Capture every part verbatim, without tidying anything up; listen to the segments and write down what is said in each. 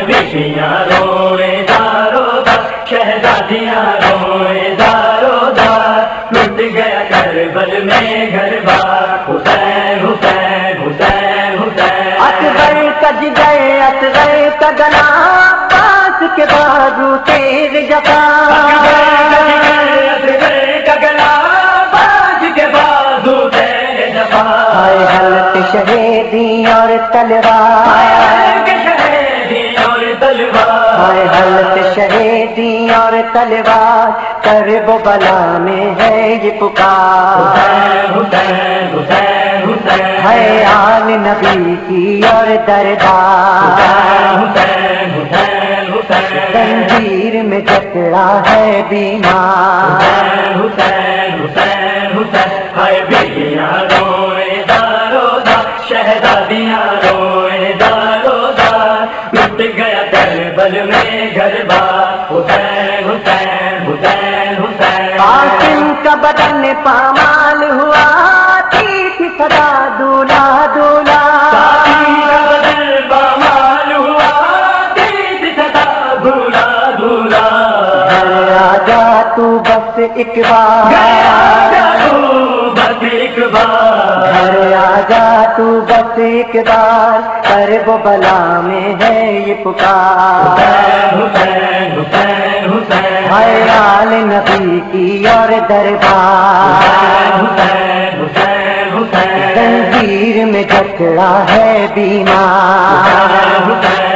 بیٹیاں روئے دارو دار شہزادیاں روئے دارو دار لٹ گیا کربل میں گھر بار حسین حسین حسین حسین اصغر کج گئے اصغر کا گلا عباس کے بازو تیز جفا ہائے حلق شہیدی اور تلوار ہائے حلق شہیدی اور تلوار کرب و بلا میں ہے یہ پکار ہے آل نبی کی اور دربار زنجیر میں جکڑا ہے بیمار بیٹیاں روئے دارو دار شہزادیاں روئے دارو دار لٹ گیا کربل میں گھر بار حسین حسین حسین حسین قاسم کا بدن پامال ہوا تھی تھی صدا دولا دولا قاسم کا بدن پامال ہوا تھی تھی صدا دولا دولا گھر آجا تو بس ایک بار گھر آجا تو بس ایک بار کرب و بلا میں ہے یہ پکار ہے آل نبی کی اور دربار زنجیر میں جکڑا ہے بیمار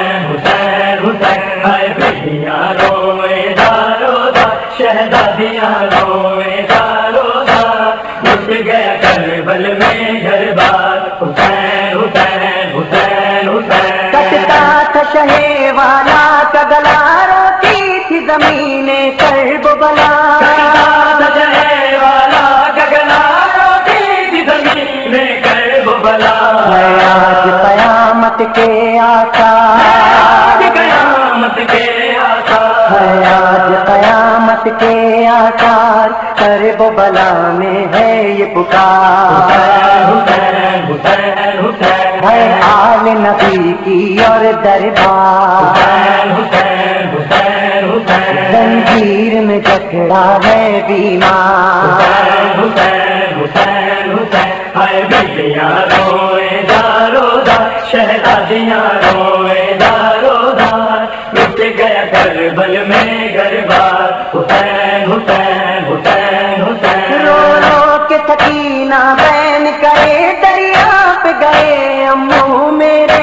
بیٹیاں روئے دارو دار شہزادیاں روئے دارو دار لٹ گیا کربل میں گھر بار حسین حسین حسین حسین کٹتا تھا شہ والا کا گلا روتی تھی زمین کرب و بلا ہے آج قیامت کے آثار قیامت کے آثار ہے آج قیامت کے آثار کرب و بلا میں ہے یہ پکار حسین حسین حسین ہے آل نبی کی اور دربار حسین حسین حسین زنجیر میں جکڑا ہے بیمار حسین حسین حسین ہائے بیٹیاں روئے دارو دار شہزادیاں روئے دارو دار لٹ گیا کربل میں گھر بار حسین حسین حسین حسین رو رو کے سکینہ بین کرے دریا پہ گئے امو میرے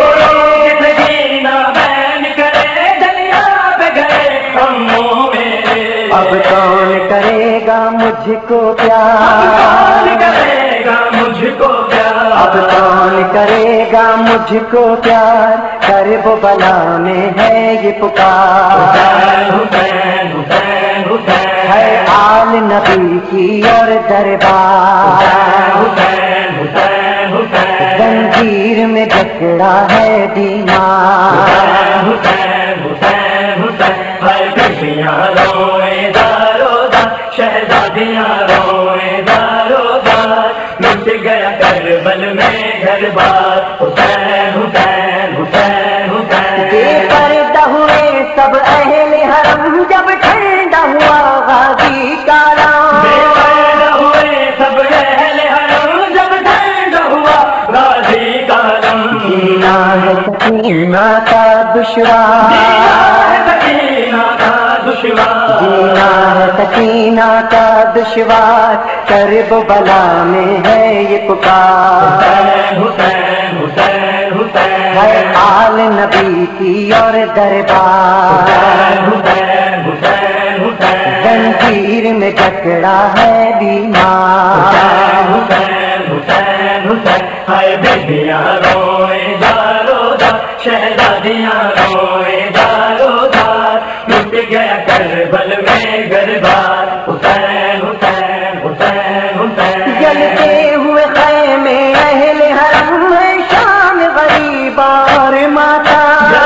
اب کون کرے گا مجھ کو پیار کرے گا مجھ کو پیار اب کون کرے گا مجھ کو پیار کرب و بلا میں ہے یہ پکار حسین حسین حسین ہے آل نبی کی اور دربار حسین حسین حسین زنجیر میں جکڑا ہے بیمار حسین حسین حسین ہائے بیٹیاں روئے دارو دار شہزادیاں روئے دارو دار لٹ گیا کربل میں گھر بار حسین حسین حسین حسین بے پردہ ہوئے سب اہل حرم جب ٹھنڈا ہوا غازی کا رام بے پردہ ہوئے سب اہل حرم جب ٹھنڈا ہوا غازی کا رم جینا ہے سکینہ کا دشوار سکینہ کا دشوار جینا ہے سکینہ کا دشوار کرب و بلا میں ہے یہ پکار حسین حسین حسین ہے آل نبی کی اور دربار حسین حسین حسین زنجیر میں جکڑا ہے بیمار حسین حسین حسین ہائے بیٹیاں روئے دارو دار شہزادیاں روئے دارو دار لٹ گیا کربل میں گھر بار حسین حسین حسین حسین جلتے ہوئے خیمے اہل حرم میں شام غریب اور ماتا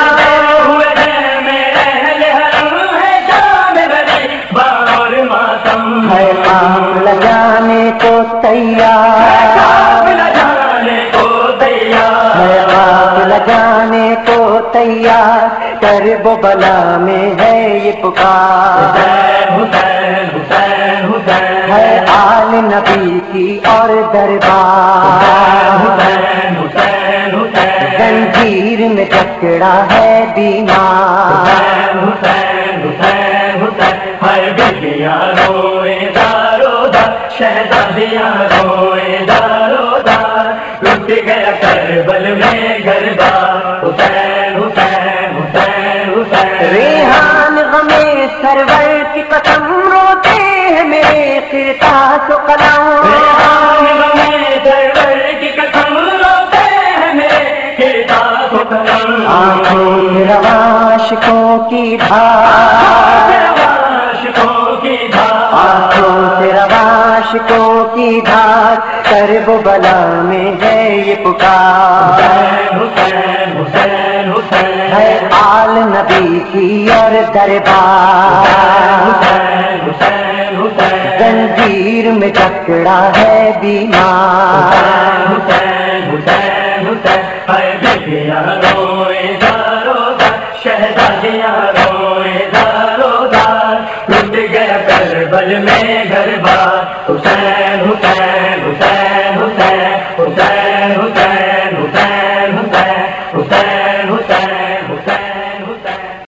ہے قافلہ جانے کو تیار جانے کو تیار ہے قافلہ جانے کو تیار کرب و بلا میں ہے یہ پکار، حسین حسین حسین ہے آل نبی کی اور دربار، حسین حسین حسین زنجیر میں جکڑا ہے بیمار، حسین حسین حسین ہر بیٹیاں روئے دارو دار، شہزادیاں روئے دارو دار، لٹ گیا کربل میں گھر بار، حسین حسین حسین حسین ریحان غمے سرور کی قسم روتے ہیں میرے قرطاس و قلم، ریحان غمے سرور کی قسم روتے ہیں میرے قرطاس و قلم، آنکھوں سے رواں عاشقوں کی دھار، عاشقوں کی آنکھوں سے رواں عاشقوں کی دھار، کرب و بلا میں ہے یہ پکار، حسین حسین حسین ہے آل نبی کی اور دربار، حسین حسین حسین زنجیر میں جکڑا ہے بیمار، حسین حسین حسین ہر بیٹیاں روئے دارو دار، شہزادیاں روئے دارو دار، لٹ گیا کربل میں گھر بار، حسین